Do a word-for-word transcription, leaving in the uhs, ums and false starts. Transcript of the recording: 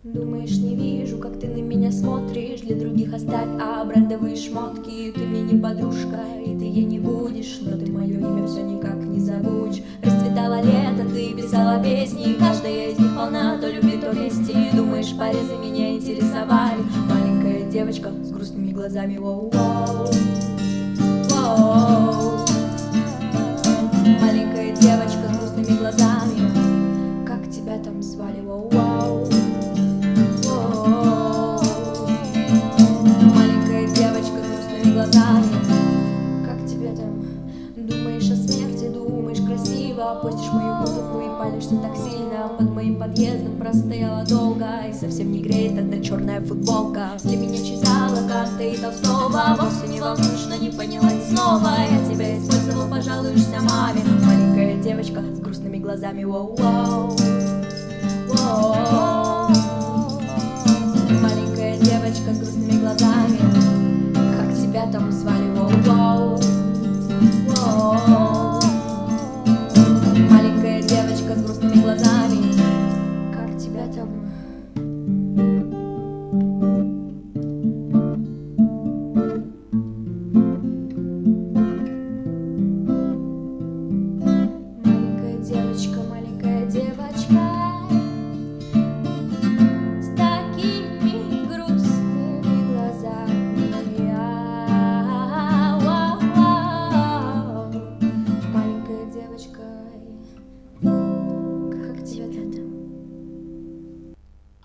Думаешь, не вижу, как ты на меня смотришь. Для других оставь, а брендовые шмотки. Ты мне не подружка, и ты ей не будешь. Но ты мое имя все никак не забудешь. Расцветало лето, ты писала песни. Каждая из них полна то любви, то мести. Думаешь, порезы меня интересовали. Маленькая девочка с грустными глазами. Воу-воу, воу. Маленькая девочка с грустными глазами. Как тебя там звали? Воу-воу. Как тебя там? Думаешь о смерти, думаешь красиво. Постишь мою музыку и палишься так сильно. Под моим подъездом простояла долго. И совсем не греет одна черная футболка. Для меня читала карты и Толстого. Вовсе не волнуешь, но не поняла ни слова. Я тебя использовал, пожалуешься маме. Маленькая девочка с грустными глазами. Воу-воу.